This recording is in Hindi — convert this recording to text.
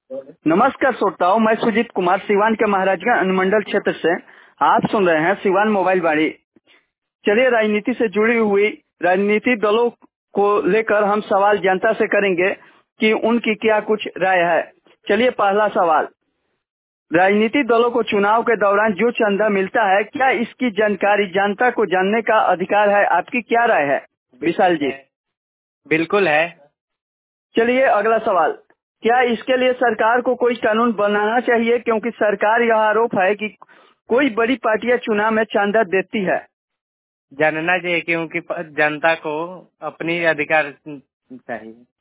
नमस्कार श्रोताओं, मैं सुजीत कुमार सिवान के महाराजगंज अनुमंडल क्षेत्र से। आप सुन रहे हैं सिवान मोबाइल वाणी। चलिए, राजनीति से जुड़ी हुई राजनीतिक दलों को लेकर हम सवाल जनता से करेंगे कि उनकी क्या कुछ राय है। चलिए, पहला सवाल, राजनीतिक दलों को चुनाव के दौरान जो चंदा मिलता है, क्या इसकी जानकारी जनता को जानने का अधिकार है? आपकी क्या राय है विशाल जी? बिल्कुल है। चलिए, अगला सवाल, क्या इसके लिए सरकार को कोई कानून बनाना चाहिए? क्योंकि सरकार यह आरोप है कि कोई बड़ी पार्टियां चुनाव में चंदा देती है। जानना चाहिए क्योंकि जनता को अपनी अधिकार चाहिए।